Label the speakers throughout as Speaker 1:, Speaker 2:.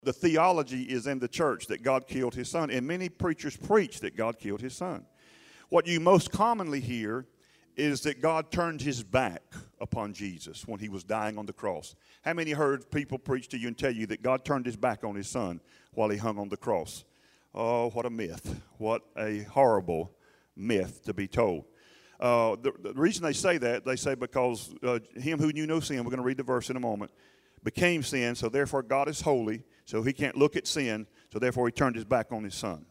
Speaker 1: The theology is in the church that God killed his son, and many preachers preach that God killed his son. What you most commonly hear is that God turned his back upon Jesus when he was dying on the cross. How many heard people preach to you and tell you that God turned his back on his son while he hung on the cross? Oh, what a myth. What a horrible myth to be told. The reason they say because him who knew no sin, we're going to read the verse in a moment, became sin, so therefore God is holy, so he can't look at sin, so therefore he turned his back on his son.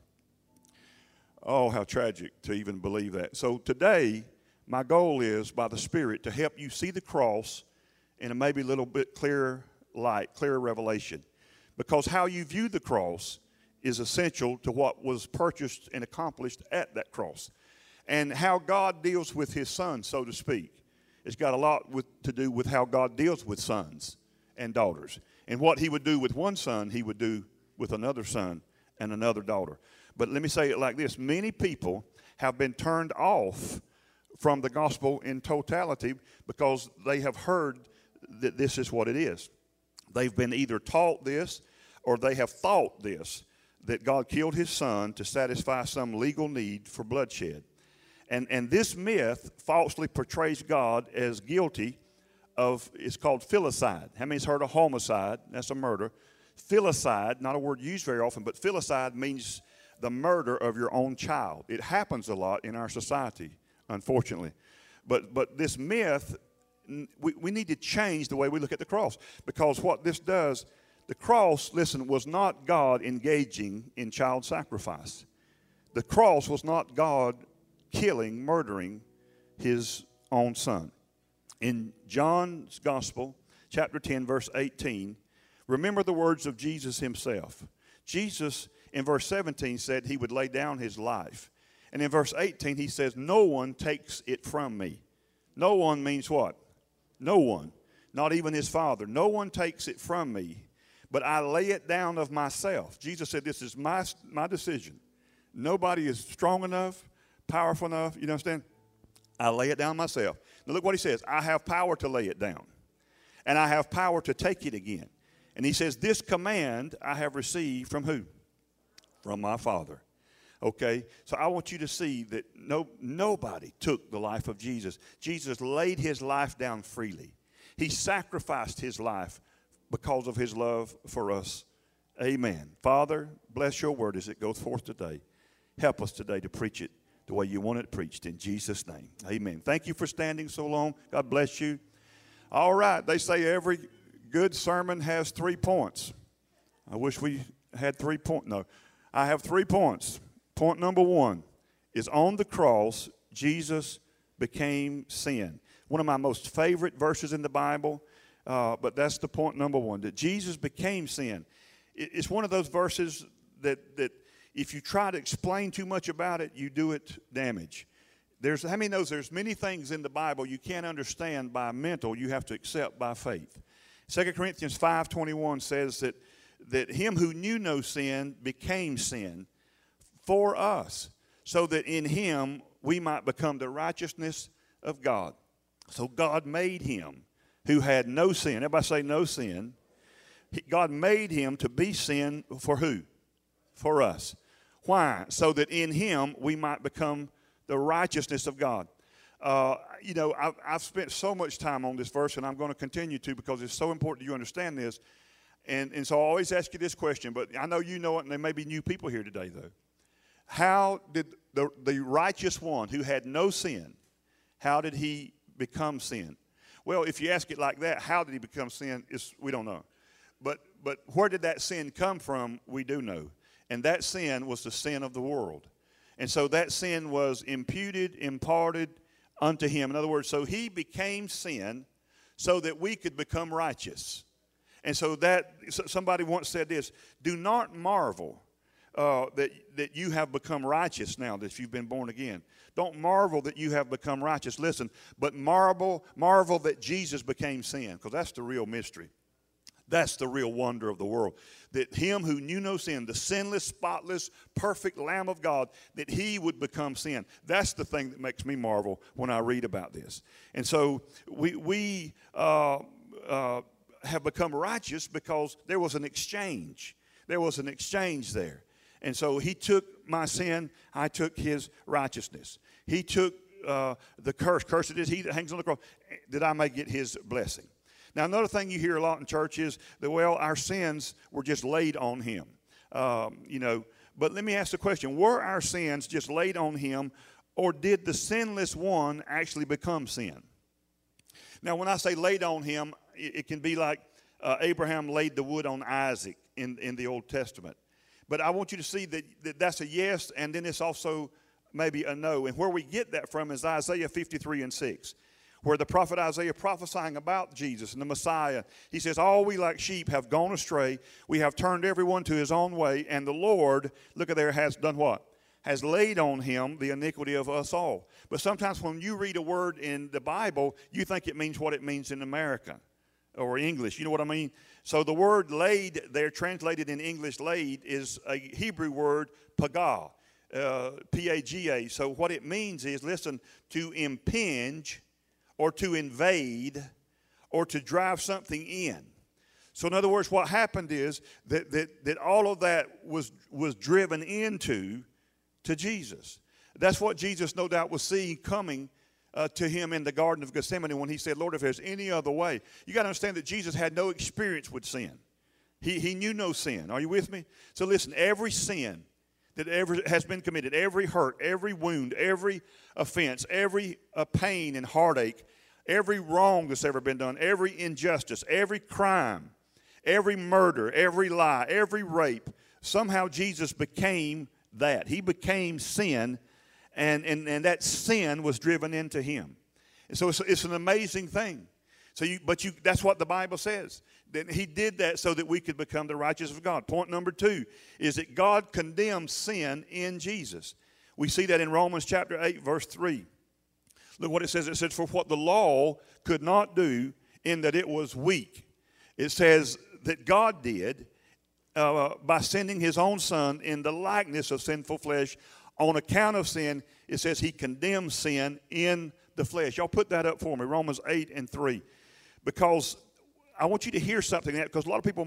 Speaker 1: Oh, how tragic to even believe that. So today, my goal is, by the Spirit, to help you see the cross in a maybe little bit clearer light, clearer revelation. Because how you view the cross is essential to what was purchased and accomplished at that cross. And how God deals with his son, so to speak, it's got a lot to do with how God deals with sons and daughters. And what he would do with one son, he would do with another son and another daughter. But let me say it like this. Many people have been turned off from the gospel in totality because they have heard that this is what it is. They've been either taught this or they have thought this, that God killed his son to satisfy some legal need for bloodshed. And this myth falsely portrays God as guilty of, it's called filicide. How many's heard of homicide? That's a murder. Filicide, not a word used very often, but filicide means the murder of your own child. It happens a lot in our society, unfortunately. But this myth, we need to change the way we look at the cross. Because what this does, the cross, listen, was not God engaging in child sacrifice. The cross was not God killing, murdering his own son. In John's Gospel, chapter 10, verse 18, remember the words of Jesus himself. Jesus, in verse 17, said he would lay down his life. And in verse 18, he says, no one takes it from me. No one means what? No one. Not even his Father. No one takes it from me, but I lay it down of myself. Jesus said, this is my decision. Nobody is strong enough, powerful enough, you understand? I lay it down myself. Now look what he says. I have power to lay it down, and I have power to take it again. And he says, this command I have received from who? From my Father. Okay, so I want you to see that nobody took the life of Jesus. Jesus laid his life down freely. He sacrificed his life because of his love for us. Amen. Father, bless your word as it goes forth today. Help us today to preach it the way you want it preached, in Jesus' name. Amen. Thank you for standing so long. God bless you. All right, they say every good sermon has 3 points. I wish we had 3 points. No, I have 3 points. Point number 1 is on the cross, Jesus became sin. One of my most favorite verses in the Bible, but that's the point number 1, that Jesus became sin. It's one of those verses that if you try to explain too much about it, you do it damage. How many knows there's many things in the Bible you can't understand by mental, you have to accept by faith. 2 Corinthians 5:21 says that him who knew no sin became sin for us, so that in him we might become the righteousness of God. So God made him who had no sin. Everybody say no sin. God made him to be sin for who? For us. Why? So that in him we might become the righteousness of God. I've spent so much time on this verse, and I'm going to continue to, because it's so important you understand this. And so I always ask you this question, but I know you know it, and there may be new people here today, though. How did the righteous one who had no sin, how did he become sin? Well, if you ask it like that, how did he become sin, we don't know. But where did that sin come from, we do know. And that sin was the sin of the world. And so that sin was imparted unto him. In other words, so he became sin so that we could become righteous. And so somebody once said this, do not marvel that you have become righteous now that you've been born again. Don't marvel that you have become righteous. Listen, but marvel that Jesus became sin, because that's the real mystery. That's the real wonder of the world. That him who knew no sin, the sinless, spotless, perfect Lamb of God, that he would become sin. That's the thing that makes me marvel when I read about this. And so we have become righteous because there was an exchange. there was an exchange there. And so he took my sin, I took his righteousness. He took the curse it is he that hangs on the cross, that I may get his blessing. Now, another thing you hear a lot in church is that, well, our sins were just laid on him. But let me ask the question, were our sins just laid on him, or did the sinless one actually become sin? Now, when I say laid on him, it can be like Abraham laid the wood on Isaac in the Old Testament. But I want you to see that that's a yes, and then it's also maybe a no. And where we get that from is Isaiah 53:6, where the prophet Isaiah prophesying about Jesus and the Messiah, he says, all we like sheep have gone astray. We have turned everyone to his own way, and the Lord, look at there, has done what? Has laid on him the iniquity of us all. But sometimes when you read a word in the Bible, you think it means what it means in American or English. You know what I mean? So the word laid there, translated in English laid, is a Hebrew word, pagah, P-A-G-A. So what it means is, listen, to impinge or to invade or to drive something in. So in other words, what happened is that all of that was driven into to Jesus. That's what Jesus no doubt was seeing coming to him in the Garden of Gethsemane when he said, Lord, if there's any other way. You got to understand that Jesus had no experience with sin. He knew no sin. Are you with me? So listen, every sin that ever has been committed, every hurt, every wound, every offense, every pain and heartache, every wrong that's ever been done, every injustice, every crime, every murder, every lie, every rape, somehow Jesus became that. He became sin, and that sin was driven into him. And so it's an amazing thing. That's what the Bible says. That he did that so that we could become the righteousness of God. Point number 2 is that God condemns sin in Jesus. We see that in Romans chapter 8, verse 3. Look what it says. It says, for what the law could not do in that it was weak. It says that God did by sending his own son in the likeness of sinful flesh. On account of sin, it says he condemns sin in the flesh. Y'all put that up for me, Romans 8:3. Because I want you to hear something, because a lot of people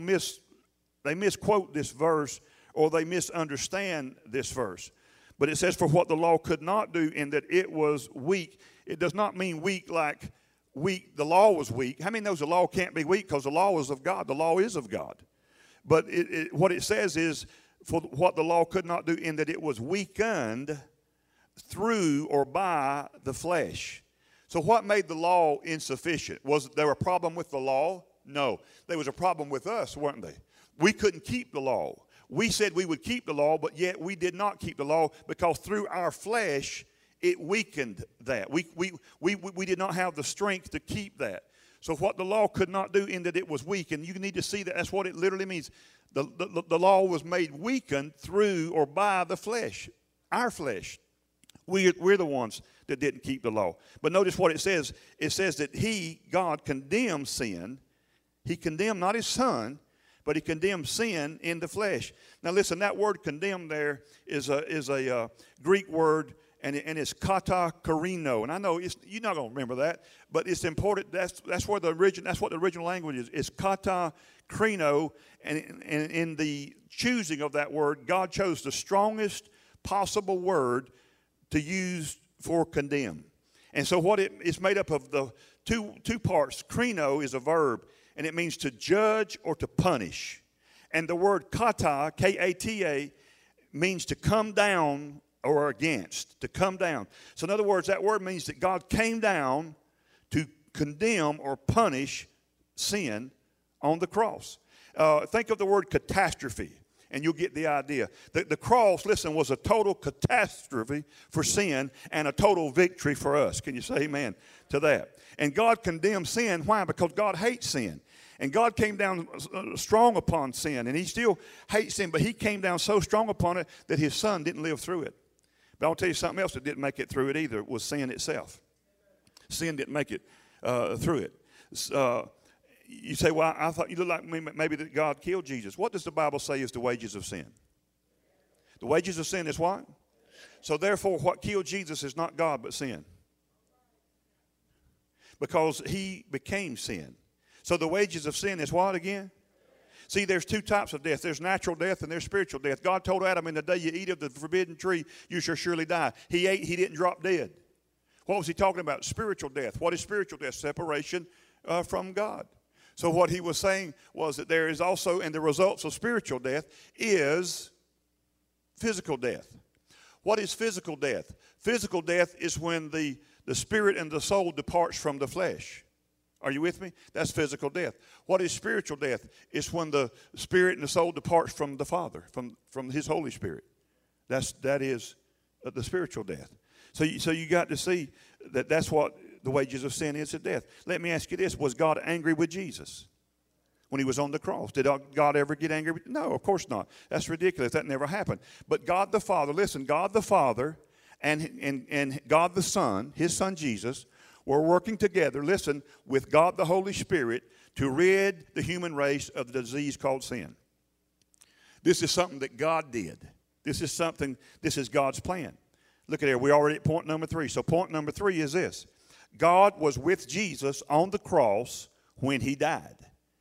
Speaker 1: misquote this verse, or they misunderstand this verse. But it says, for what the law could not do in that it was weak. It does not mean weak like weak. The law was weak. How many knows the law can't be weak? Because the law is of God. The law is of God. But what it says is, for what the law could not do in that it was weakened through or by the flesh. So what made the law insufficient? Was there a problem with the law? No. There was a problem with us, weren't they? We couldn't keep the law. We said we would keep the law, but yet we did not keep the law because through our flesh, it weakened that. We did not have the strength to keep that. So what the law could not do in that it was weak, and you need to see that that's what it literally means. The law was made weakened through or by the flesh, our flesh. We're the ones that didn't keep the law. But notice what it says. It says that God, condemned sin. He condemned not his son, but he condemned sin in the flesh. Now listen, that word condemn there is a Greek word, and it's katakarino. And I know you're not going to remember that, but it's important. That's what the original language is. It's katakrino, and in the choosing of that word, God chose the strongest possible word to use for condemn. And so what it's made up of the two parts. Krino is a verb, and it means to judge or to punish. And the word kata, K-A-T-A, means to come down or against, to come down. So in other words, that word means that God came down to condemn or punish sin on the cross. Think of the word catastrophe, and you'll get the idea. The cross, listen, was a total catastrophe for sin and a total victory for us. Can you say amen to that? And God condemned sin. Why? Because God hates sin. And God came down strong upon sin, and he still hates sin, but he came down so strong upon it that his son didn't live through it. But I'll tell you something else that didn't make it through it either, was sin itself. Sin didn't make it through it. You say, well, I thought you look like maybe that God killed Jesus. What does the Bible say is the wages of sin? The wages of sin is what? So therefore, what killed Jesus is not God but sin. Because he became sin. So the wages of sin is what again? See, there's two types of death. There's natural death and there's spiritual death. God told Adam, in the day you eat of the forbidden tree, you shall surely die. He ate, he didn't drop dead. What was he talking about? Spiritual death. What is spiritual death? Separation from God. So what he was saying was that there is also, and the results of spiritual death is physical death. What is physical death? Physical death is when the spirit and the soul departs from the flesh. Are you with me? That's physical death. What is spiritual death? It's when the spirit and the soul departs from the Father, from his Holy Spirit. That is the spiritual death. So you got to see that that's what the wages of sin is, death. Let me ask you this. Was God angry with Jesus when he was on the cross? Did God ever get angry? No, of course not. That's ridiculous. That never happened. But God the Father, listen, God the Father and God the Son, his Son Jesus, were working together, listen, with God the Holy Spirit to rid the human race of the disease called sin. This is something that God did. This is God's plan. Look at here. We're already at point number 3. So point number 3 is this. God was with Jesus on the cross when he died.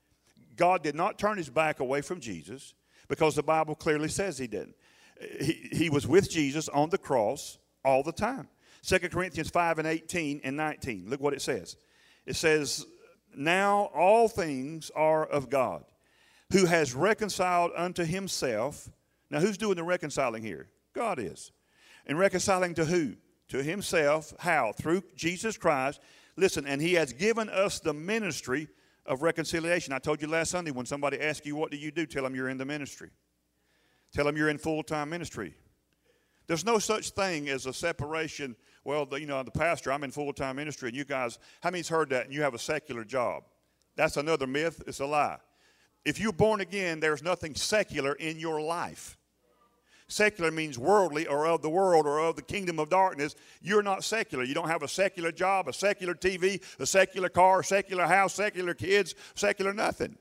Speaker 1: God did not turn his back away from Jesus because the Bible clearly says he didn't. He was with Jesus on the cross all the time. 2 Corinthians 5:18 and 19. Look what it says. It says, now all things are of God, who has reconciled unto himself. Now who's doing the reconciling here? God is. And reconciling to who? To himself. How? Through Jesus Christ. Listen, and he has given us the ministry of reconciliation. I told you last Sunday, when somebody asks you, what do you do? Tell them you're in the ministry. Tell them you're in full-time ministry. There's no such thing as a separation. Well, the pastor, I'm in full-time ministry, and you guys, how many's heard that, and you have a secular job? That's another myth. It's a lie. If you're born again, there's nothing secular in your life. Secular means worldly or of the world or of the kingdom of darkness. You're not secular. You don't have a secular job, a secular TV, a secular car, a secular house, secular kids, secular nothing.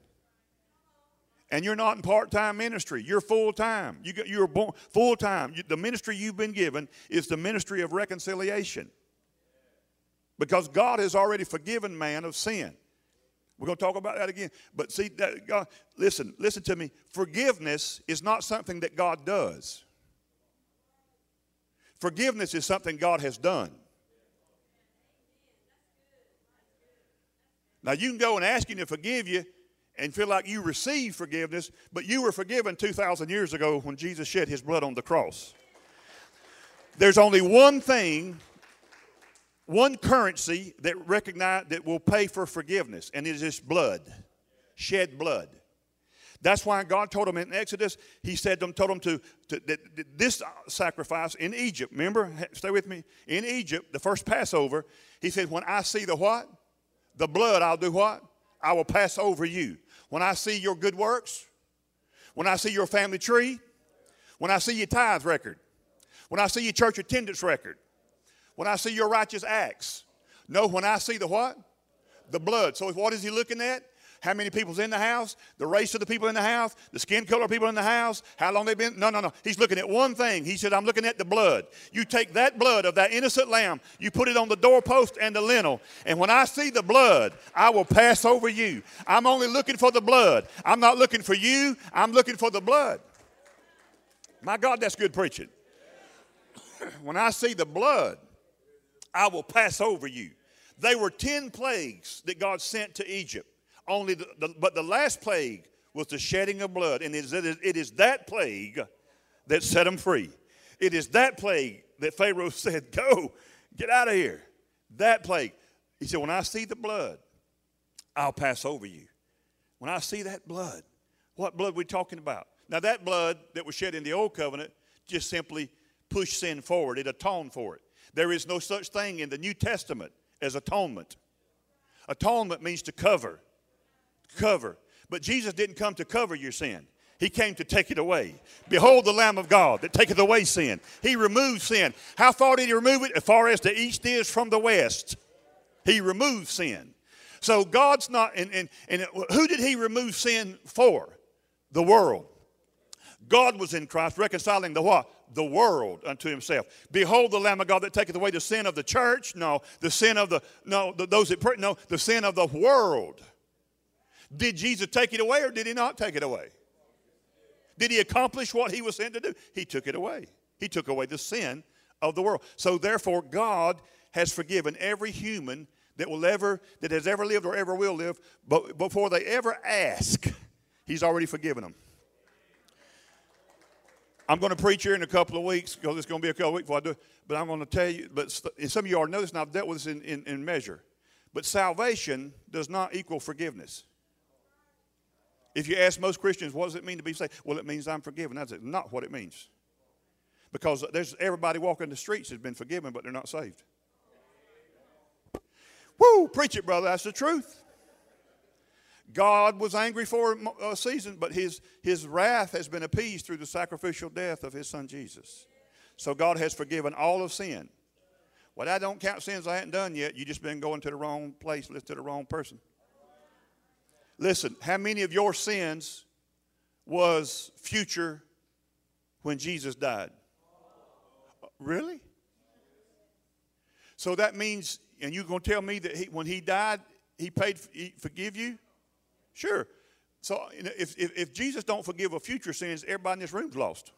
Speaker 1: And you're not in part-time ministry. You're full-time. You're born full-time. The ministry you've been given is the ministry of reconciliation. Because God has already forgiven man of sin. We're going to talk about that again. But see, God, listen to me. Forgiveness is not something that God does. Forgiveness is something God has done. Now, you can go and ask him to forgive you and feel like you received forgiveness, but you were forgiven 2,000 years ago when Jesus shed his blood on the cross. There's only one thing, one currency that will pay for forgiveness, and it is blood, shed blood. That's why God told them in Exodus, he told them to this sacrifice in Egypt. Remember, stay with me. In Egypt, the first Passover, he said, when I see the what? The blood, I'll do what? I will pass over you. When I see your good works, when I see your family tree, when I see your tithe record, when I see your church attendance record, when I see your righteous acts. No, when I see the what? The blood. So what is he looking at? How many people's in the house? The race of the people in the house? The skin color of people in the house? How long they've been? No. He's looking at one thing. He said, I'm looking at the blood. You take that blood of that innocent lamb, you put it on the doorpost and the lintel, and when I see the blood, I will pass over you. I'm only looking for the blood. I'm not looking for you. I'm looking for the blood. My God, that's good preaching. When I see the blood, I will pass over you. They were 10 plagues that God sent to Egypt. But the last plague was the shedding of blood. And it is that plague that set them free. It is that plague that Pharaoh said, go, get out of here. That plague. He said, when I see the blood, I'll pass over you. When I see that blood, what blood are we talking about? Now that blood that was shed in the old covenant just simply pushed sin forward. It atoned for it. There is no such thing in the New Testament as atonement. Atonement means to cover. Cover. But Jesus didn't come to cover your sin. He came to take it away. Behold the Lamb of God that taketh away sin. He removed sin. How far did he remove it? As far as the east is from the west. He removed sin. So God's not, and who did he remove sin for? The world. God was in Christ reconciling the what? The world unto himself. Behold the Lamb of God that taketh away the sin of the church. No, the sin of the sin of the world. Did Jesus take it away or did he not take it away? Did he accomplish what he was sent to do? He took it away. He took away the sin of the world. So therefore, God has forgiven every human that has ever lived or ever will live, but before they ever ask, he's already forgiven them. I'm going to preach here in a couple of weeks, because it's going to be a couple of weeks before I do it, but I'm going to tell you, but some of you already know this, and I've dealt with this in measure, but salvation does not equal forgiveness. If you ask most Christians, what does it mean to be saved? Well, it means I'm forgiven. That's not what it means. Because there's everybody walking the streets has been forgiven, but they're not saved. Woo, preach it, brother. That's the truth. God was angry for a season, but his wrath has been appeased through the sacrificial death of his son Jesus. So God has forgiven all of sin. Well, I don't count sins I hadn't done yet. You just been going to the wrong place, listen to the wrong person. Listen, how many of your sins was future when Jesus died? Really? So that means, and you're going to tell me that when he died, he forgive you? Sure. So if Jesus don't forgive of future sins, everybody in this room's lost.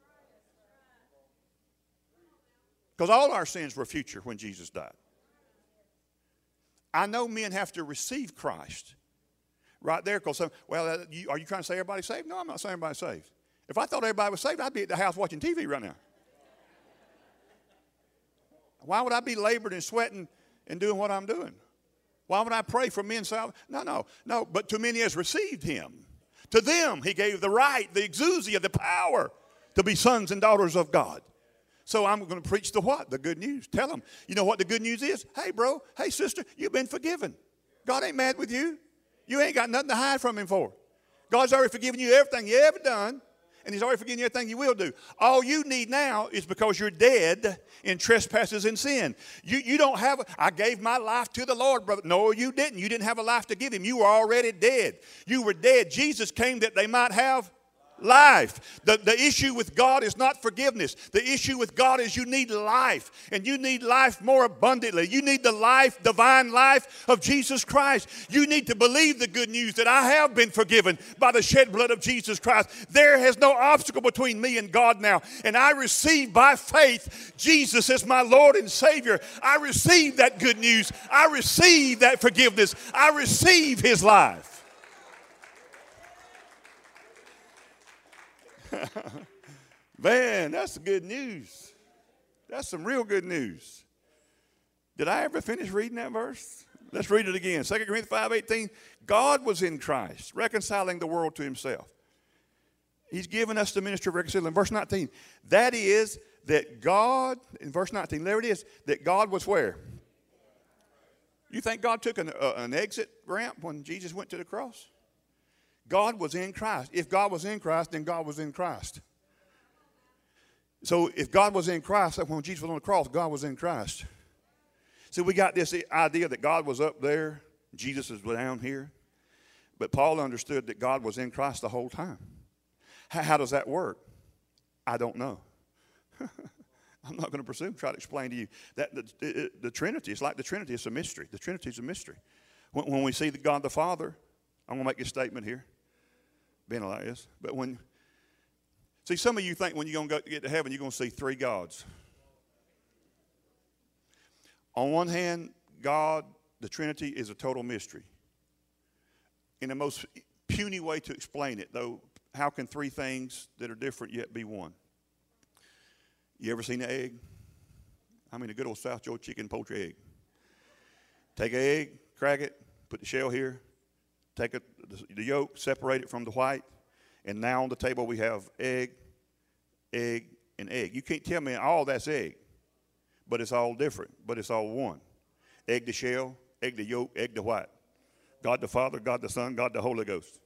Speaker 1: Because all our sins were future when Jesus died. I know men have to receive Christ. Right there, because are you trying to say everybody's saved? No, I'm not saying everybody's saved. If I thought everybody was saved, I'd be at the house watching TV right now. Why would I be laboring and sweating and doing what I'm doing? Why would I pray for men's salvation? No. But to many has received him. To them he gave the right, the exousia, the power to be sons and daughters of God. So I'm going to preach the what? The good news. Tell them. You know what the good news is? Hey, bro. Hey, sister. You've been forgiven. God ain't mad with you. You ain't got nothing to hide from him for. God's already forgiven you everything you ever done, and he's already forgiven you everything you will do. All you need now is because you're dead in trespasses and sin. You don't have, I gave my life to the Lord, brother. No, you didn't. You didn't have a life to give him. You were already dead. You were dead. Jesus came that they might have life. The issue with God is not forgiveness. The issue with God is you need life, and you need life more abundantly. You need the life, divine life of Jesus Christ. You need to believe the good news that I have been forgiven by the shed blood of Jesus Christ. There is no obstacle between me and God now, and I receive by faith Jesus as my Lord and Savior. I receive that good news. I receive that forgiveness. I receive his life. Man, that's good news. That's some real good news. Did I ever finish reading that verse? Let's read it again. 2 Corinthians 5:18. God was in Christ, reconciling the world to himself. He's given us the ministry of reconciliation. Verse 19. That is that God, in verse 19, there it is, that God was where? You think God took an exit ramp when Jesus went to the cross? God was in Christ. If God was in Christ, then God was in Christ. So if God was in Christ, when Jesus was on the cross, God was in Christ. So we got this idea that God was up there, Jesus was down here. But Paul understood that God was in Christ the whole time. How does that work? I don't know. I'm not going to presume to try to explain to you. That the Trinity, it's like the Trinity, it's a mystery. The Trinity is a mystery. When we see God the Father, I'm going to make this statement here. Being like this. But see, some of you think when you're going to get to heaven, you're going to see three gods. On one hand, God, the Trinity, is a total mystery. In the most puny way to explain it, though, how can three things that are different yet be one? You ever seen an egg? I mean, a good old South Georgia chicken poultry egg. Take an egg, crack it, put the shell here, take the yolk, separate it from the white, and now on the table we have egg, egg, and egg. You can't tell me all that's egg, but it's all different, but it's all one. Egg the shell, egg the yolk, egg the white. God the Father, God the Son, God the Holy Ghost.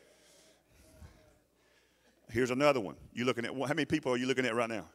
Speaker 1: Here's another one. You looking at, how many people are you looking at right now?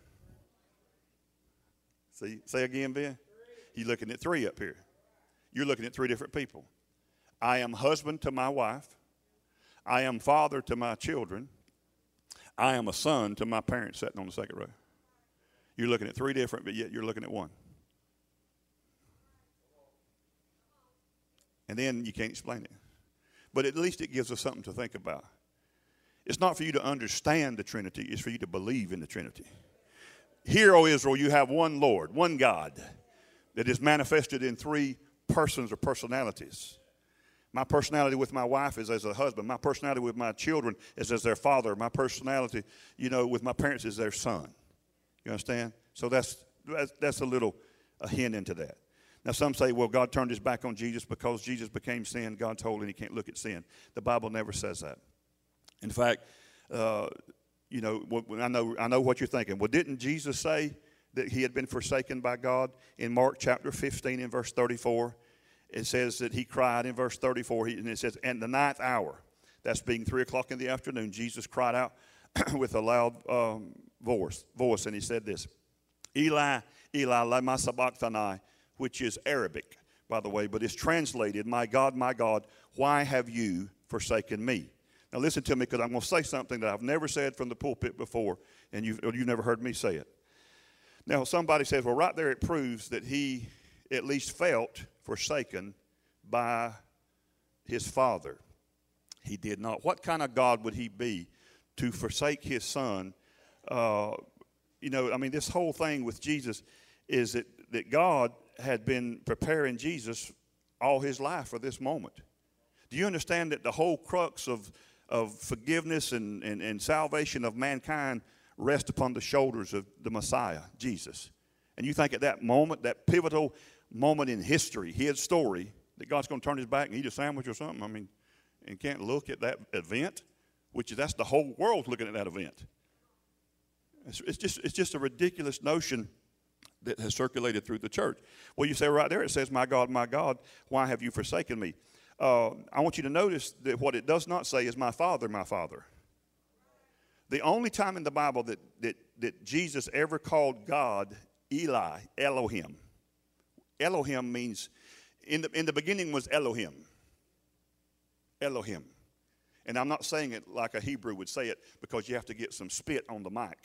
Speaker 1: See, say again, Ben. You're looking at three up here. You're looking at three different people. I am husband to my wife. I am father to my children. I am a son to my parents sitting on the second row. You're looking at three different, but yet you're looking at one. And then you can't explain it. But at least it gives us something to think about. It's not for you to understand the Trinity. It's for you to believe in the Trinity. Hear, O Israel, you have one Lord, one God that is manifested in three persons or personalities. My personality with my wife is as a husband. My personality with my children is as their father. My personality, with my parents is their son. You understand? So that's a hint into that. Now, some say, well, God turned his back on Jesus because Jesus became sin. God's holy and he can't look at sin. The Bible never says that. In fact, I know what you're thinking. Well, didn't Jesus say that he had been forsaken by God? In Mark chapter 15 and verse 34, it says that he cried in verse 34, and it says, "And the ninth hour," that's being 3 o'clock in the afternoon, Jesus cried out with a loud voice, and he said this, "Eli, Eli, lama sabachthani," which is Arabic, by the way, but it's translated, my God, why have you forsaken me?" Now listen to me, because I'm going to say something that I've never said from the pulpit before, and you've never heard me say it. Now somebody says, well, right there it proves that he at least felt forsaken by his father. He did not. What kind of God would he be to forsake his son? This whole thing with Jesus is that God had been preparing Jesus all his life for this moment. Do you understand that the whole crux of forgiveness and salvation of mankind rests upon the shoulders of the Messiah, Jesus? And you think at that moment, that pivotal moment in history, his story, that God's going to turn his back and eat a sandwich or something, and can't look at that event, that's the whole world looking at that event. It's just a ridiculous notion that has circulated through the church. Well, you say right there, it says, my God, why have you forsaken me? I want you to notice that what it does not say is my Father, my Father. The only time in the Bible that Jesus ever called God Eli, Elohim. Elohim means, in the beginning was Elohim. Elohim. And I'm not saying it like a Hebrew would say it because you have to get some spit on the mic.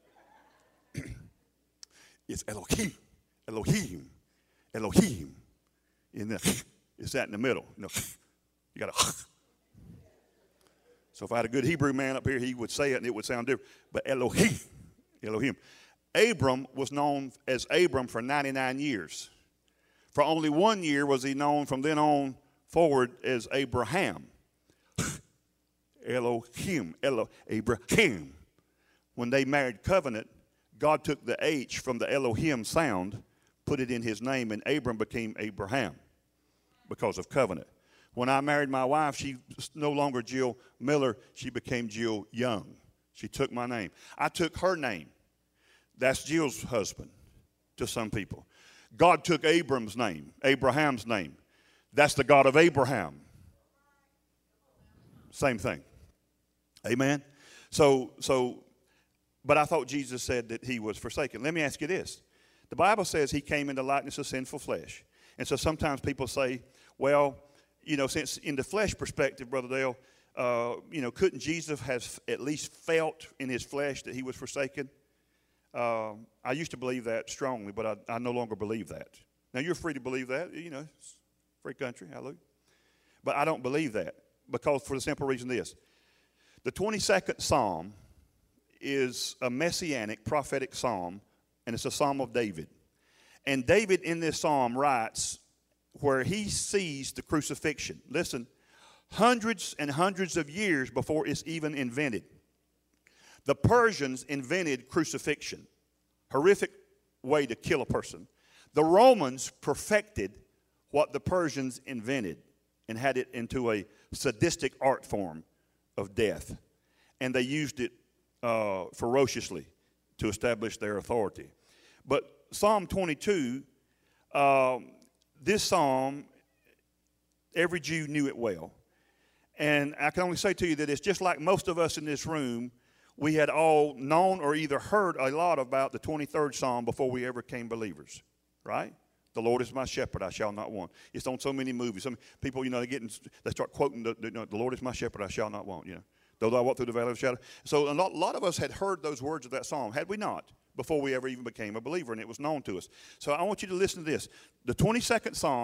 Speaker 1: It's Elohim, Elohim, Elohim. It's that in the middle. You got to. So if I had a good Hebrew man up here, he would say it and it would sound different. But Elohim, Elohim. Abram was known as Abram for 99 years. For only 1 year was he known from then on forward as Abraham. Elohim, Abraham. When they married covenant, God took the H from the Elohim sound, put it in his name, and Abram became Abraham because of covenant. When I married my wife, she was no longer Jill Miller. She became Jill Young. She took my name. I took her name. That's Jill's husband to some people. God took Abram's name, Abraham's name. That's the God of Abraham. Same thing. Amen? But I thought Jesus said that he was forsaken. Let me ask you this. The Bible says he came in the likeness of sinful flesh. And so sometimes people say, well, since in the flesh perspective, Brother Dale, couldn't Jesus have at least felt in his flesh that he was forsaken? I used to believe that strongly, but I no longer believe that. Now, you're free to believe that. It's a free country. Hallelujah. But I don't believe that because for the simple reason this. The 22nd Psalm is a messianic prophetic psalm, and it's a psalm of David. And David in this psalm writes where he sees the crucifixion. Listen, hundreds and hundreds of years before it's even invented. The Persians invented crucifixion, horrific way to kill a person. The Romans perfected what the Persians invented and had it into a sadistic art form of death. And they used it ferociously to establish their authority. But Psalm 22, this psalm, every Jew knew it well. And I can only say to you that it's just like most of us in this room, we had all known or either heard a lot about the 23rd Psalm before we ever became believers, right? The Lord is my shepherd, I shall not want. It's on so many movies. Some people, they start quoting, the Lord is my shepherd, I shall not want, Though I walk through the valley of the shadow. So a lot of us had heard those words of that psalm, had we not, before we ever even became a believer, and it was known to us. So I want you to listen to this. The 22nd Psalm,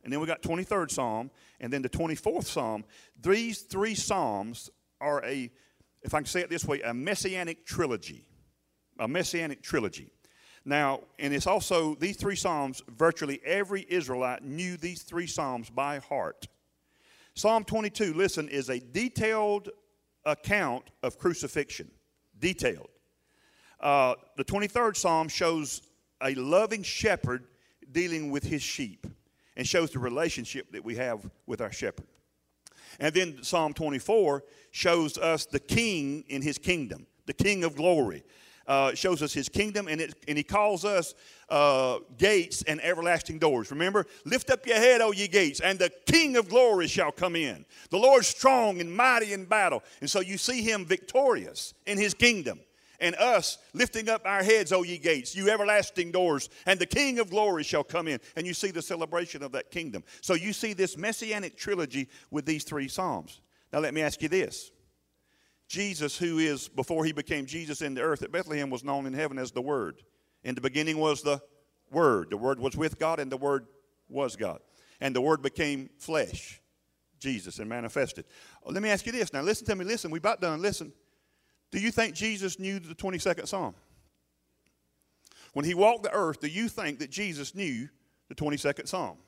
Speaker 1: and then we got 23rd Psalm, and then the 24th Psalm. These three Psalms are if I can say it this way, a messianic trilogy. A messianic trilogy. Now, and it's also, these three Psalms, virtually every Israelite knew these three Psalms by heart. Psalm 22, listen, is a detailed account of crucifixion. Detailed. The 23rd Psalm shows a loving shepherd dealing with his sheep and shows the relationship that we have with our shepherd. And then Psalm 24 shows us the king in his kingdom, the king of glory. Shows us his kingdom, and he calls us gates and everlasting doors. Remember, lift up your head, O ye gates, and the King of glory shall come in. The Lord strong and mighty in battle. And so you see him victorious in his kingdom. And us lifting up our heads, O ye gates, you everlasting doors, and the King of glory shall come in. And you see the celebration of that kingdom. So you see this messianic trilogy with these three Psalms. Now let me ask you this. Jesus, who is, before he became Jesus in the earth at Bethlehem, was known in heaven as the Word. In the beginning was the Word. The Word was with God, and the Word was God. And the Word became flesh, Jesus, and manifested. Let me ask you this. Now listen to me. Listen, we're about done. Listen. Do you think Jesus knew the 22nd Psalm? When he walked the earth, do you think that Jesus knew the 22nd Psalm?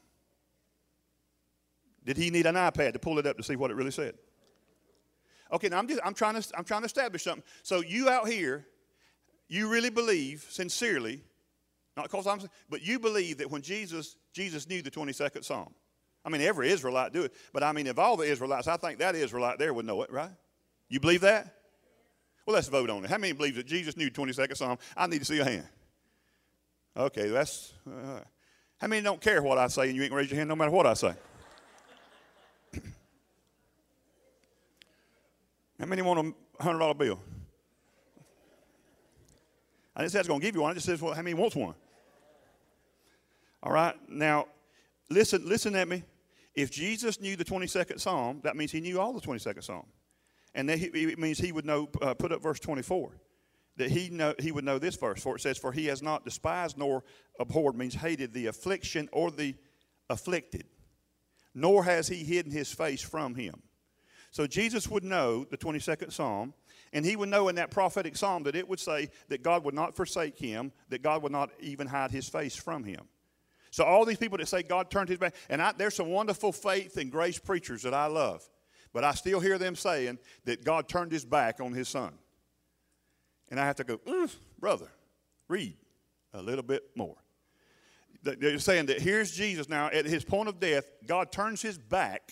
Speaker 1: Did he need an iPad to pull it up to see what it really said? Okay, now I'm trying to establish something. So you out here, you really believe sincerely, not because but you believe that when Jesus knew the 22nd Psalm. I mean, every Israelite do it, but I mean, of all the Israelites, I think that Israelite there would know it, right? You believe that? Well, let's vote on it. How many believe that Jesus knew the 22nd Psalm? I need to see a hand. Okay, that's. How many don't care what I say and you ain't gonna raise your hand no matter what I say? How many want a $100 bill? I didn't say I was going to give you one. I just said, well, how many wants one? All right. Now, listen at me. If Jesus knew the 22nd Psalm, that means he knew all the 22nd Psalm. And that it means he would know, put up verse 24, that he would know this verse. For it says, for he has not despised nor abhorred, means hated the affliction or the afflicted, nor has he hidden his face from him. So Jesus would know the 22nd Psalm, and he would know in that prophetic psalm that it would say that God would not forsake him, that God would not even hide his face from him. So all these people that say God turned his back, and there's some wonderful faith and grace preachers that I love, but I still hear them saying that God turned his back on his son. And I have to go, brother, read a little bit more. They're saying that here's Jesus now at his point of death, God turns his back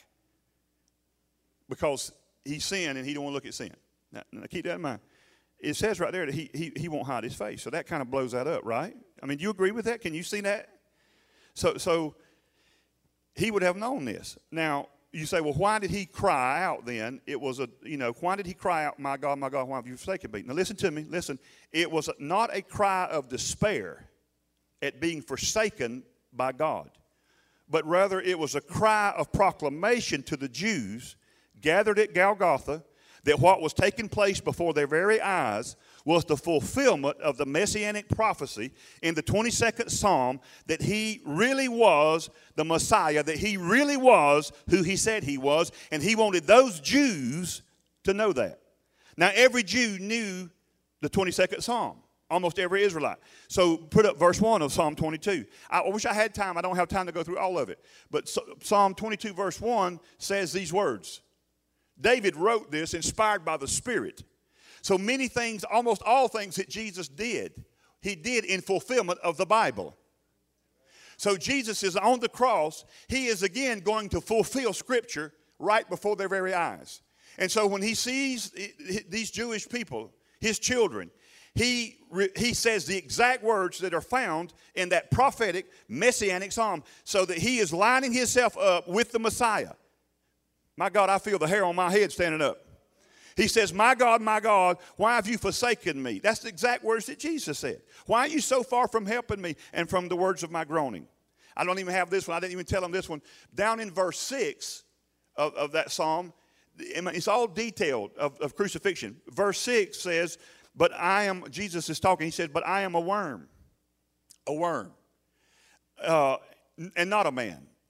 Speaker 1: because he sinned and he don't want to look at sin. Now keep that in mind. It says right there that he won't hide his face. So that kind of blows that up, right? I mean, do you agree with that? Can you see that? So he would have known this. Now, you say, well, why did he cry out then? It was why did he cry out, my God, why have you forsaken me? Now listen to me, listen. It was not a cry of despair at being forsaken by God, but rather it was a cry of proclamation to the Jews gathered at Golgotha that what was taking place before their very eyes was the fulfillment of the messianic prophecy in the 22nd Psalm that he really was the Messiah, that he really was who he said he was, and he wanted those Jews to know that. Now, every Jew knew the 22nd Psalm, almost every Israelite. So put up verse 1 of Psalm 22. I wish I had time. I don't have time to go through all of it. But Psalm 22 verse 1 says these words. David wrote this inspired by the Spirit. So many things, almost all things that Jesus did, he did in fulfillment of the Bible. So Jesus is on the cross. He is again going to fulfill Scripture right before their very eyes. And so when he sees these Jewish people, his children, he says the exact words that are found in that prophetic messianic psalm so that he is lining himself up with the Messiah. My God, I feel the hair on my head standing up. He says, my God, why have you forsaken me? That's the exact words that Jesus said. Why are you so far from helping me and from the words of my groaning? I don't even have this one. I didn't even tell him this one. Down in verse 6 of that psalm, it's all detailed of crucifixion. Verse 6 says, Jesus is talking, he says, but I am a worm, and not a man.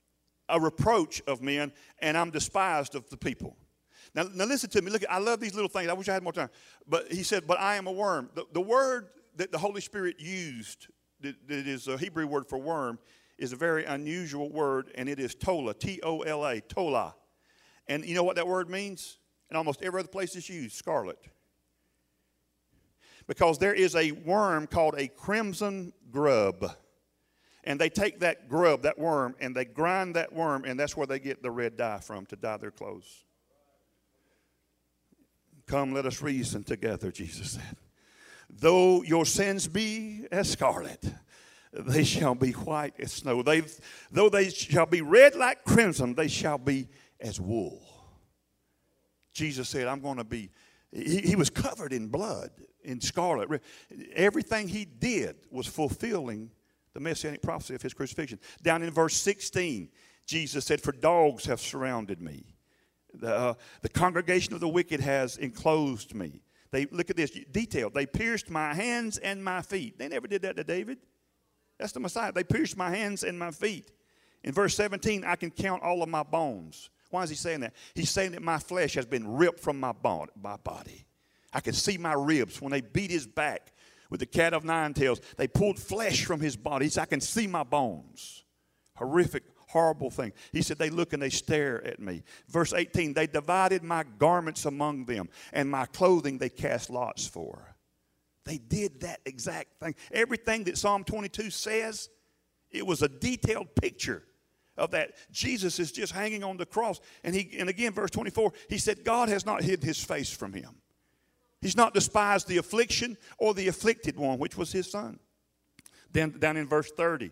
Speaker 1: a reproach of men, and I'm despised of the people. Now listen to me. Look, I love these little things. I wish I had more time. But he said, but I am a worm. The word that the Holy Spirit used, that is a Hebrew word for worm, is a very unusual word, and it is tola, T-O-L-A, tola. And you know what that word means? In almost every other place it's used, scarlet. Because there is a worm called a crimson grub. And they take that grub, that worm, and they grind that worm, and that's where they get the red dye from to dye their clothes. Come, let us reason together, Jesus said. Though your sins be as scarlet, they shall be white as snow. Though they shall be red like crimson, they shall be as wool. Jesus said, I'm going to be, he was covered in blood, in scarlet. Everything he did was fulfilling the messianic prophecy of his crucifixion. Down in verse 16, Jesus said, for dogs have surrounded me. The congregation of the wicked has enclosed me. Look at this detail. They pierced my hands and my feet. They never did that to David. That's the Messiah. They pierced my hands and my feet. In verse 17, I can count all of my bones. Why is he saying that? He's saying that my flesh has been ripped from my body. I can see my ribs. When they beat his back with the cat of nine tails, they pulled flesh from his body. He said, I can see my bones. Horrific, horrible thing. He said, they look and they stare at me. Verse 18, they divided my garments among them, and my clothing they cast lots for. They did that exact thing. Everything that Psalm 22 says, it was a detailed picture of that. Jesus is just hanging on the cross. And again, verse 24, he said, God has not hid his face from him. He's not despised the affliction or the afflicted one, which was his son. Then down in verse 30,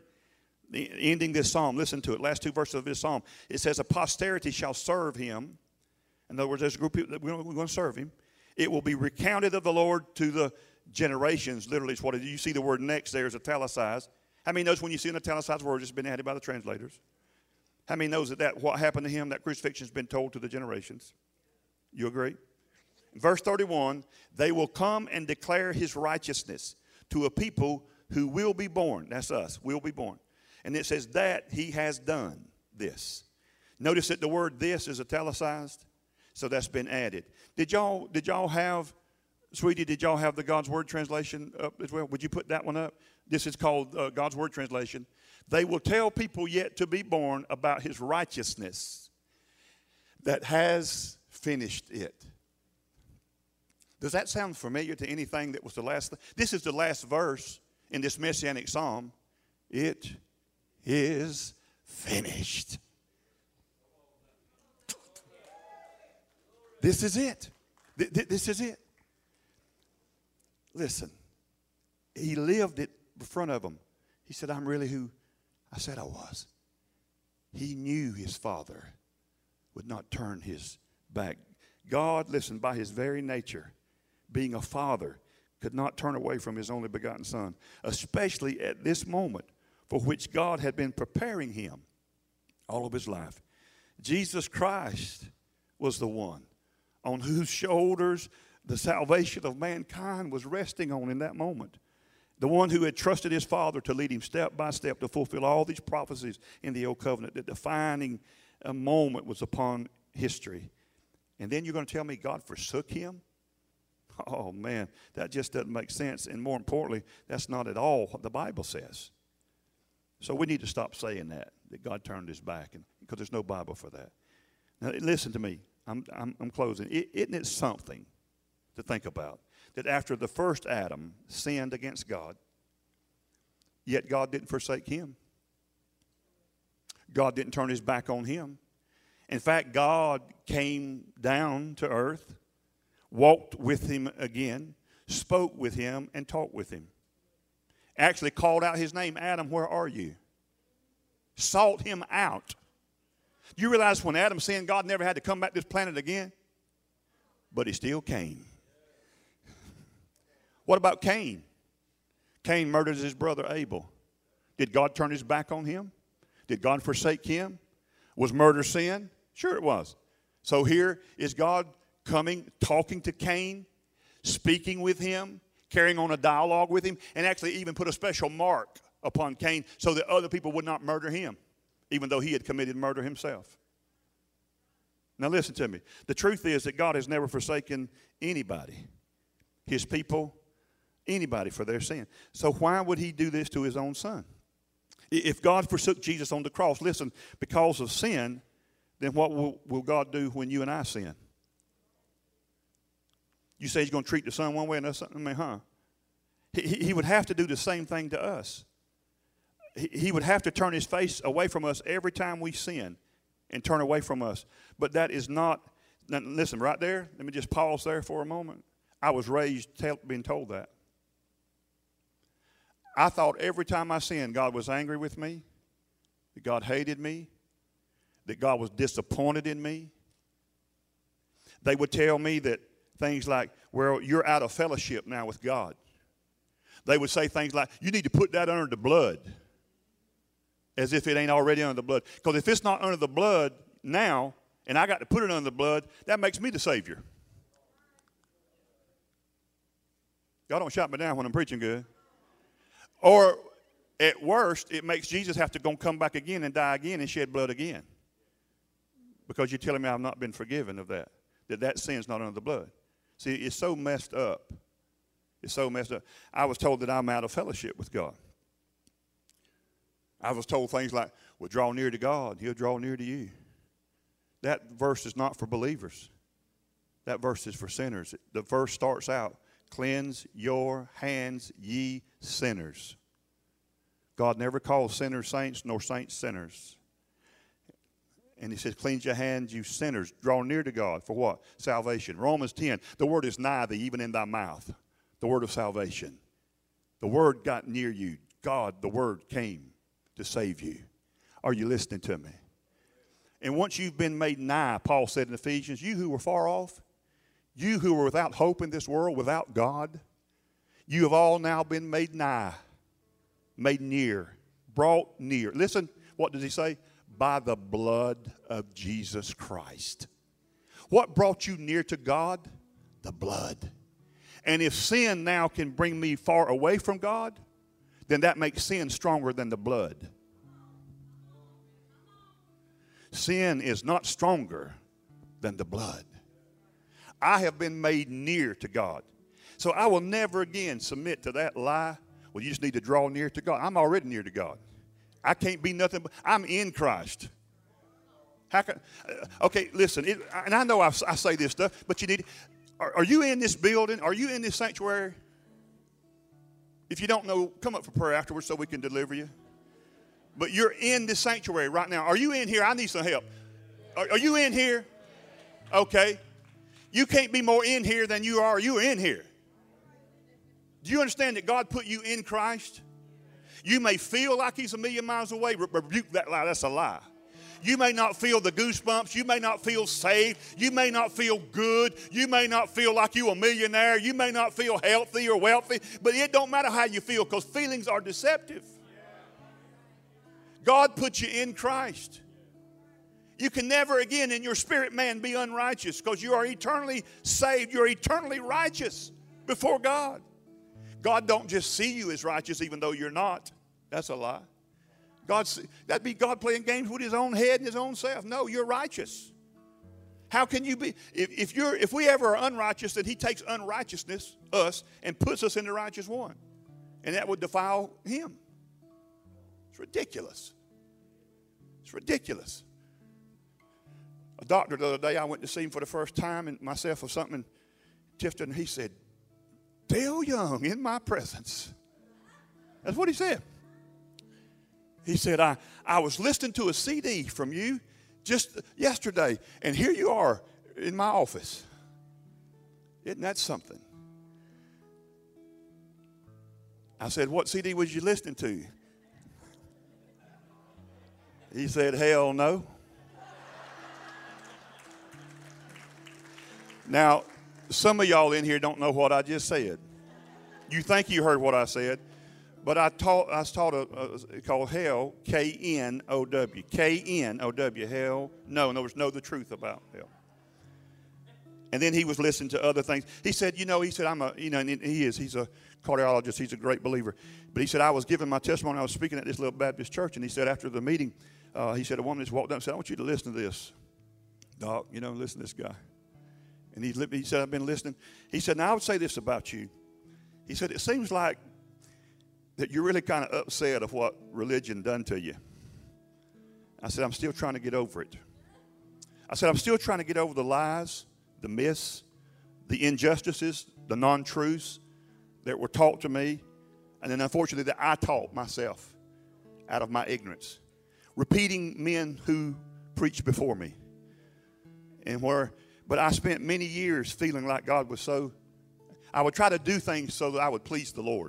Speaker 1: ending this psalm, listen to it, last two verses of this psalm. It says, a posterity shall serve him. In other words, there's a group of people that we're going to serve him. It will be recounted of the Lord to the generations. Literally, it's what you see the word next there is italicized. How many knows when you see an italicized word, it's been added by the translators? How many knows that what happened to him, that crucifixion has been told to the generations? You agree? Verse 31, they will come and declare his righteousness to a people who will be born. That's us, will be born. And it says that he has done this. Notice that the word this is italicized, so that's been added. Did y'all have, sweetie, did y'all have the God's Word translation up as well? Would you put that one up? This is called God's Word translation. They will tell people yet to be born about his righteousness that has finished it. Does that sound familiar to anything that was the last? This is the last verse in this messianic psalm. It is finished. This is it. This is it. Listen, he lived it in front of them. He said, I'm really who I said I was. He knew his Father would not turn his back. God, listen, by his very nature, being a father, could not turn away from his only begotten Son, especially at this moment for which God had been preparing him all of his life. Jesus Christ was the one on whose shoulders the salvation of mankind was resting on in that moment. The one who had trusted his Father to lead him step by step to fulfill all these prophecies in the Old Covenant. The defining moment was upon history. And then you're going to tell me God forsook him? Oh, man, that just doesn't make sense. And more importantly, that's not at all what the Bible says. So we need to stop saying that God turned his back, because there's no Bible for that. Now, listen to me. I'm closing. Isn't it something to think about that after the first Adam sinned against God, yet God didn't forsake him? God didn't turn his back on him. In fact, God came down to earth, walked with him again, spoke with him, and talked with him. Actually called out his name, Adam, where are you? Sought him out. Do you realize when Adam sinned, God never had to come back to this planet again? But he still came. What about Cain? Cain murdered his brother Abel. Did God turn his back on him? Did God forsake him? Was murder sin? Sure it was. So here is God coming, talking to Cain, speaking with him, carrying on a dialogue with him, and actually even put a special mark upon Cain so that other people would not murder him. even though he had committed murder himself. Now listen to me. The truth is that God has never forsaken anybody, his people, anybody for their sin. So why would he do this to his own son? If God forsook Jesus on the cross, listen, because of sin, then what will God do when you and I sin? You say he's going to treat the son one way and us, I mean, He would have to do the same thing to us. He would have to turn his face away from us every time we sin and turn away from us. But that is not, now listen, right there, let me just pause there for a moment. I was raised being told that. I thought every time I sinned, God was angry with me, that God hated me, that God was disappointed in me. They would tell me that things like, well, you're out of fellowship now with God. They would say things like, you need to put that under the blood, as if it ain't already under the blood. Because if it's not under the blood now, and I got to put it under the blood, that makes me the Savior. Y'all don't shout me down when I'm preaching good. Or at worst, it makes Jesus have to go come back again and die again and shed blood again. Because you're telling me I've not been forgiven of that. That sin's not under the blood. See, it's so messed up. It's so messed up. I was told that I'm out of fellowship with God. I was told things like, well, draw near to God, he'll draw near to you. That verse is not for believers. That verse is for sinners. The verse starts out, cleanse your hands, ye sinners. God never calls sinners saints, nor saints sinners. And he says, cleanse your hands, you sinners. Draw near to God. For what? Salvation. Romans 10, the word is nigh thee, even in thy mouth. The word of salvation. The word got near you. God, the word came to save you. Are you listening to me? And once you've been made nigh, Paul said in Ephesians, you who were far off, you who were without hope in this world, without God, you have all now been made nigh, made near, brought near. Listen, what does he say? By the blood of Jesus Christ. What brought you near to God? The blood. And if sin now can bring me far away from God, then that makes sin stronger than the blood. Sin is not stronger than the blood. I have been made near to God. So I will never again submit to that lie. Well, you just need to draw near to God. I'm already near to God. I can't be nothing but, I'm in Christ. How can, okay, listen, and I know I say this stuff, but you need, are you in this building? Are you in this sanctuary? If you don't know, come up for prayer afterwards so we can deliver you. But you're in this sanctuary right now. Are you in here? I need some help. Are you in here? Okay. You can't be more in here than you are. You're in here. Do you understand that God put you in Christ? You may feel like he's a million miles away. Rebuke that lie. That's a lie. You may not feel the goosebumps. You may not feel saved. You may not feel good. You may not feel like you're a millionaire. You may not feel healthy or wealthy. But it don't matter how you feel because feelings are deceptive. God put you in Christ. You can never again in your spirit man be unrighteous because you are eternally saved. You're eternally righteous before God. God don't just see you as righteous even though you're not. That's a lie. That'd be God playing games with his own head and his own self. No, you're righteous. How can you be? If we ever are unrighteous, then he takes unrighteousness, us, and puts us in the righteous one. And that would defile him. It's ridiculous. It's ridiculous. A doctor the other day, I went to see him for the first time, and myself or something, and Tifton, and he said, Dale Young in my presence. That's what he said. He said, I was listening to a CD from you just yesterday, and here you are in my office. Isn't that something? I said, what CD was you listening to? He said, hell no. Now, some of y'all in here don't know what I just said. You think you heard what I said, but I was taught called hell, K-N-O-W. K-N-O-W, hell, no. In other words, know the truth about hell. And then he was listening to other things. He said, and he's a cardiologist. He's a great believer. But he said, I was giving my testimony. I was speaking at this little Baptist church, and he said after the meeting, he said, a woman just walked up and said, I want you to listen to this. Doc, listen to this guy. And he said, I've been listening. He said, now I would say this about you. He said, it seems like that you're really kind of upset of what religion done to you. I said, I'm still trying to get over it. I said, I'm still trying to get over the lies, the myths, the injustices, the non-truths that were taught to me, and then unfortunately that I taught myself out of my ignorance. Repeating men who preached before me. But I spent many years feeling like God was I would try to do things so that I would please the Lord.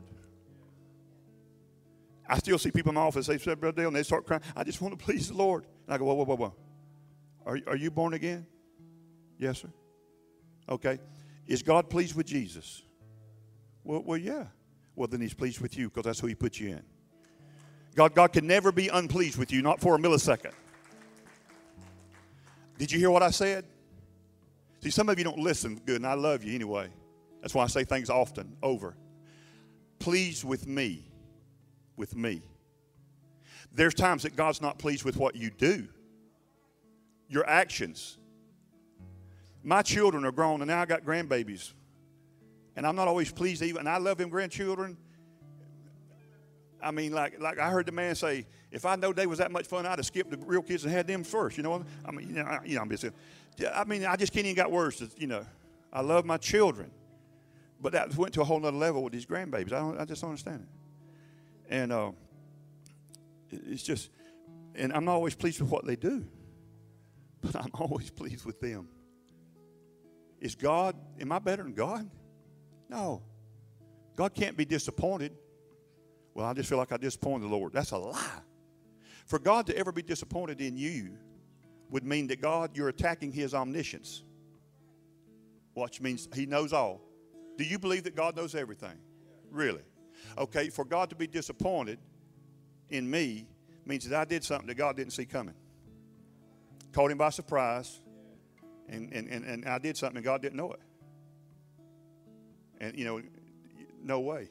Speaker 1: I still see people in my office, they say, Brother Dale, and they start crying, I just want to please the Lord. And I go, whoa. Are you born again? Yes, sir. Okay. Is God pleased with Jesus? Well, yeah. Well, then he's pleased with you because that's who he put you in. God can never be unpleased with you, not for a millisecond. Did you hear what I said? See, some of you don't listen good, and I love you anyway. That's why I say things often, over. Pleased with me. With me. There's times that God's not pleased with what you do. Your actions. My children are grown, and now I got grandbabies. And I'm not always pleased even. And I love them grandchildren. I mean, like I heard the man say, if I know they was that much fun, I'd have skipped the real kids and had them first. You know what I mean? I'm just saying. I mean, I just can't even got words to, I love my children. But that went to a whole other level with these grandbabies. I just don't understand it. And it's just, and I'm not always pleased with what they do. But I'm always pleased with them. Am I better than God? No. God can't be disappointed. Well, I just feel like I disappointed the Lord. That's a lie. For God to ever be disappointed in you would mean that you're attacking his omniscience. Which means he knows all. Do you believe that God knows everything? Really? Okay, for God to be disappointed in me means that I did something that God didn't see coming. Caught him by surprise, and I did something and God didn't know it. And, no way.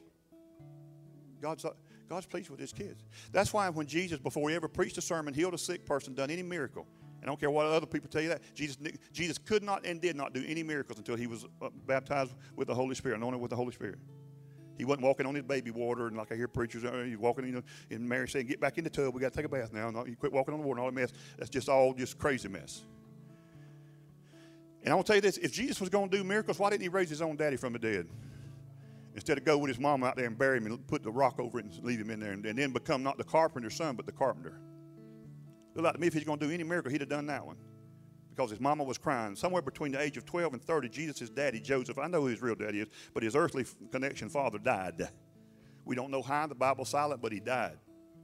Speaker 1: God's pleased with his kids. That's why when Jesus, before he ever preached a sermon, healed a sick person, done any miracle, I don't care what other people tell you that, Jesus could not and did not do any miracles until he was baptized with the Holy Spirit, anointed with the Holy Spirit. He wasn't walking on his baby water, and like I hear preachers, he's walking, and Mary saying, get back in the tub, we got to take a bath now. No, you quit walking on the water and all that mess. That's just all just crazy mess. And I want to tell you this, if Jesus was going to do miracles, why didn't he raise his own daddy from the dead? Instead of go with his mom out there and bury him and put the rock over it and leave him in there and then become not the carpenter's son, but the carpenter. Look like to me, if he's going to do any miracle, he'd have done that one. Because his mama was crying. Somewhere between the age of 12 and 30, Jesus' daddy, Joseph, I know who his real daddy is, but his earthly connection father died. We don't know how, the Bible's silent, but he died.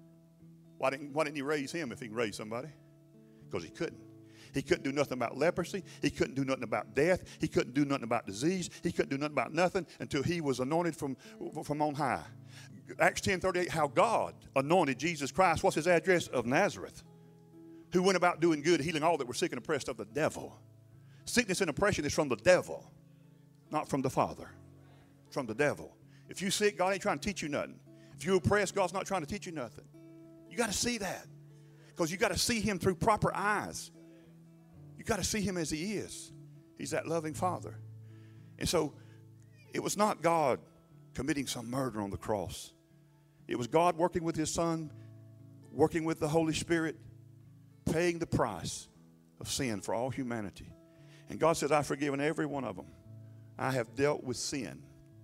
Speaker 1: Why didn't he raise him if he can raise somebody? Because he couldn't. He couldn't do nothing about leprosy. He couldn't do nothing about death. He couldn't do nothing about disease. He couldn't do nothing about nothing until he was anointed from on high. Acts 10:38, how God anointed Jesus Christ. What's his address? Of Nazareth. Who went about doing good, healing all that were sick and oppressed of the devil. Sickness and oppression is from the devil, not from the Father. It's from the devil. If you're sick, God ain't trying to teach you nothing. If you're oppressed, God's not trying to teach you nothing. You got to see that. Because you got to see him through proper eyes. You got to see him as he is. He's that loving Father. And so it was not God committing some murder on the cross. It was God working with his Son, working with the Holy Spirit, paying the price of sin for all humanity. And God says, I've forgiven every one of them. I have dealt with sin.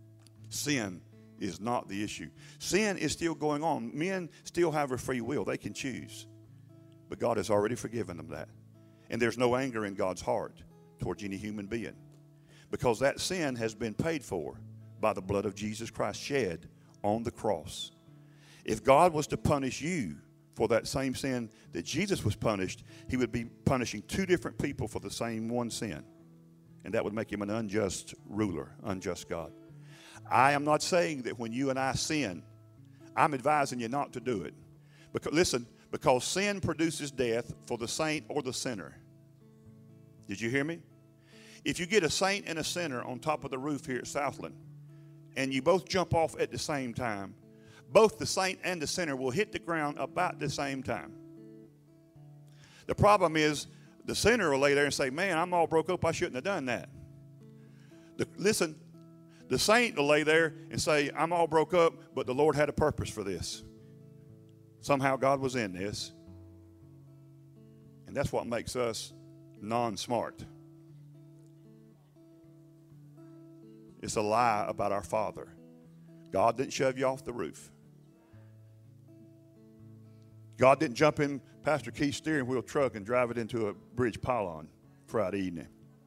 Speaker 1: Sin is not the issue. Sin is still going on. Men still have a free will. They can choose. But God has already forgiven them that. And there's no anger in God's heart towards any human being. Because that sin has been paid for by the blood of Jesus Christ shed on the cross. If God was to punish you for that same sin that Jesus was punished, he would be punishing two different people for the same one sin. And that would make him an unjust ruler, unjust God. I am not saying that when you and I sin, I'm advising you not to do it. Because, listen, because sin produces death for the saint or the sinner. Did you hear me? If you get a saint and a sinner on top of the roof here at Southland, and you both jump off at the same time, both the saint and the sinner will hit the ground about the same time. The problem is the sinner will lay there and say, man, I'm all broke up. I shouldn't have done that. Listen, the saint will lay there and say, I'm all broke up, but the Lord had a purpose for this. Somehow God was in this. And that's what makes us non-smart. It's a lie about our Father. God didn't shove you off the roof. God didn't jump in Pastor Keith's steering wheel truck and drive it into a bridge pylon Friday evening.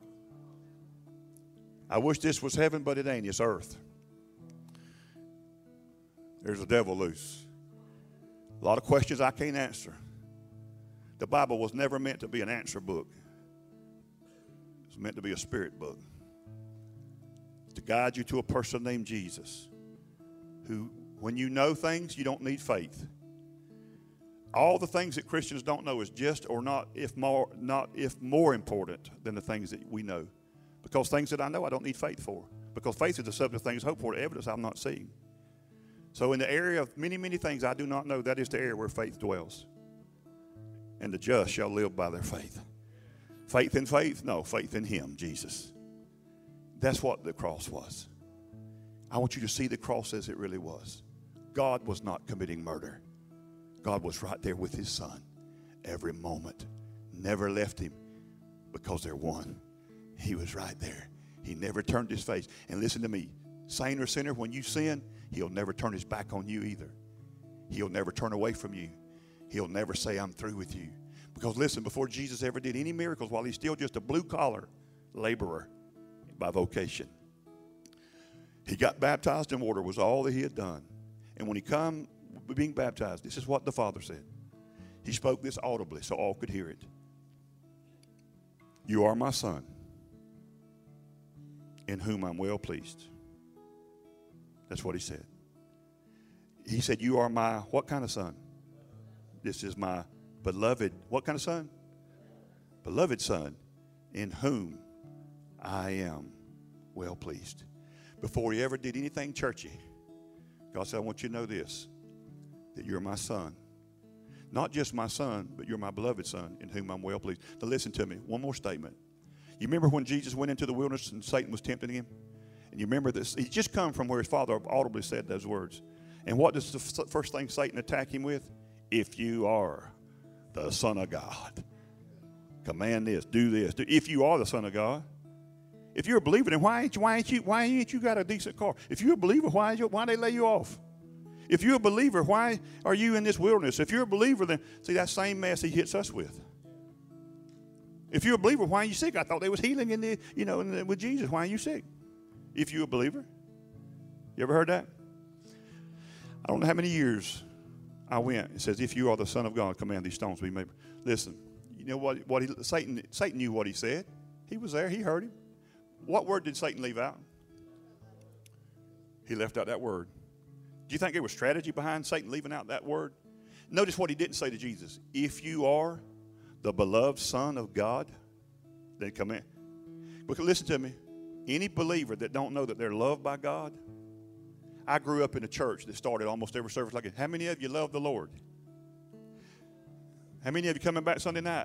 Speaker 1: I wish this was heaven, but it ain't. It's earth. There's a devil loose. A lot of questions I can't answer. The Bible was never meant to be an answer book. It was meant to be a spirit book. To guide you to a person named Jesus, who, when you know things, you don't need faith. All the things that Christians don't know is just or not if more important than the things that we know. Because things that I know, I don't need faith for. Because faith is the subject of things hoped for, the evidence I'm not seeing. So in the area of many, many things I do not know, that is the area where faith dwells. And the just shall live by their faith. Faith in faith? No, faith in Him, Jesus. That's what the cross was. I want you to see the cross as it really was. God was not committing murder. God was right there with His Son every moment. Never left Him because they're one. He was right there. He never turned His face. And listen to me, saint or sinner, when you sin, He'll never turn His back on you either. He'll never turn away from you. He'll never say, I'm through with you. Because listen, before Jesus ever did any miracles, while He's still just a blue-collar laborer by vocation, He got baptized in water was all that He had done. And when He come being baptized, this is what the Father said. He spoke this audibly so all could hear it. You are my Son, in whom I'm well pleased. That's what He said. He said, you are my, what kind of son? This is my beloved, what kind of son? Beloved Son, in whom I am well pleased. Before He ever did anything churchy, God said, I want you to know this, that you're my Son. Not just my Son, but you're my beloved Son, in whom I'm well pleased. Now listen to me, one more statement. You remember when Jesus went into the wilderness and Satan was tempting Him? And you remember this, He just come from where His Father audibly said those words. And what does the first thing Satan attack Him with? If you are the Son of God, command this, do this. If you are the Son of God. If you're a believer, then why ain't you got a decent car? If you're a believer, why they lay you off? If you're a believer, why are you in this wilderness? If you're a believer, then see that same mess He hits us with. If you're a believer, why are you sick? I thought there was healing with Jesus. Why are you sick? If you're a believer. You ever heard that? I don't know how many years I went. It says, if you are the Son of God, command these stones to be made. Listen, you know what Satan knew what he said. He was there. He heard him. What word did Satan leave out? He left out that word. Do you think there was strategy behind Satan leaving out that word? Notice what he didn't say to Jesus. If you are the beloved Son of God, then come in. Because listen to me. Any believer that don't know that they're loved by God, I grew up in a church that started almost every service like it. How many of you love the Lord? How many of you coming back Sunday night?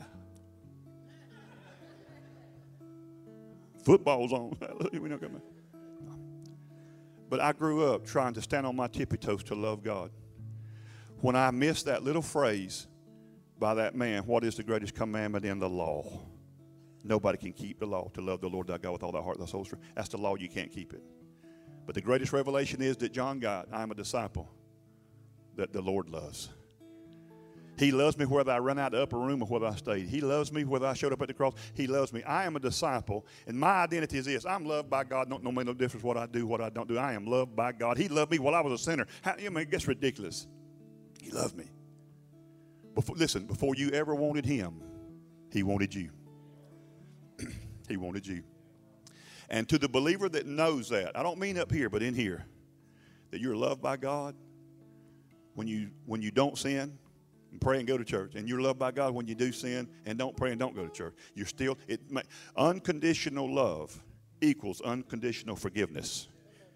Speaker 1: Football's on. We don't come back. But I grew up trying to stand on my tippy toes to love God. When I missed that little phrase by that man, what is the greatest commandment in the law? Nobody can keep the law, to love the Lord thy God with all thy heart, thy soul, strength. That's the law, you can't keep it. But the greatest revelation is that John got, I am a disciple that the Lord loves. He loves me whether I run out of the upper room or whether I stayed. He loves me whether I showed up at the cross. He loves me. I am a disciple, and my identity is this. I'm loved by God. Don't make no difference what I do, what I don't do. I am loved by God. He loved me while I was a sinner. It gets ridiculous. He loved me. Before you ever wanted Him, He wanted you. He wanted you. And to the believer that knows that, I don't mean up here, but in here, that you're loved by God when you don't sin and pray and go to church, and you're loved by God when you do sin and don't pray and don't go to church. You're still, unconditional love equals unconditional forgiveness.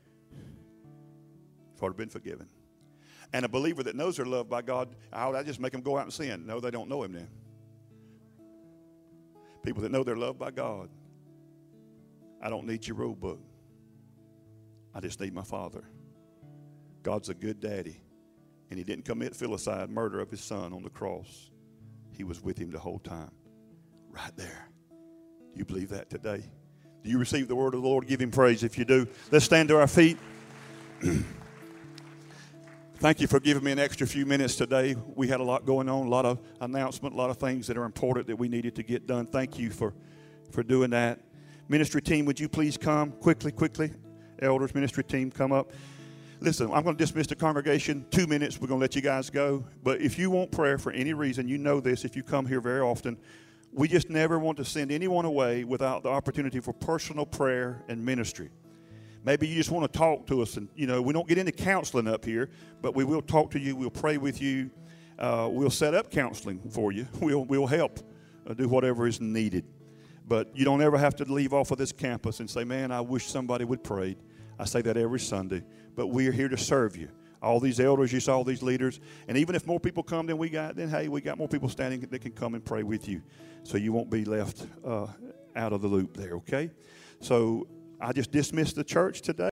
Speaker 1: You've already been forgiven. And a believer that knows they're loved by God, I just make them go out and sin. No, they don't know Him then. People that know they're loved by God. I don't need your rule book. I just need my Father. God's a good daddy. And he didn't commit filicide, murder of his son on the cross. He was with him the whole time. Right there. Do you believe that today? Do you receive the word of the Lord? Give him praise if you do. Let's stand to our feet. Thank you for giving me an extra few minutes today. We had a lot going on, a lot of announcement, a lot of things that are important that we needed to get done. Thank you for doing that. Ministry team, would you please come quickly? Elders, ministry team, come up. Listen, I'm going to dismiss the congregation. 2 minutes, we're going to let you guys go. But if you want prayer for any reason, you know this, if you come here very often, we just never want to send anyone away without the opportunity for personal prayer and ministry. Maybe you just want to talk to us. And, we don't get into counseling up here, but we will talk to you. We'll pray with you. We'll set up counseling for you. We'll help do whatever is needed. But you don't ever have to leave off of this campus and say, man, I wish somebody would pray. I say that every Sunday. But we are here to serve you. All these elders, you saw all these leaders. And even if more people come than we got, then, hey, we got more people standing that can come and pray with you. So you won't be left out of the loop there, okay? So I just dismissed the church today.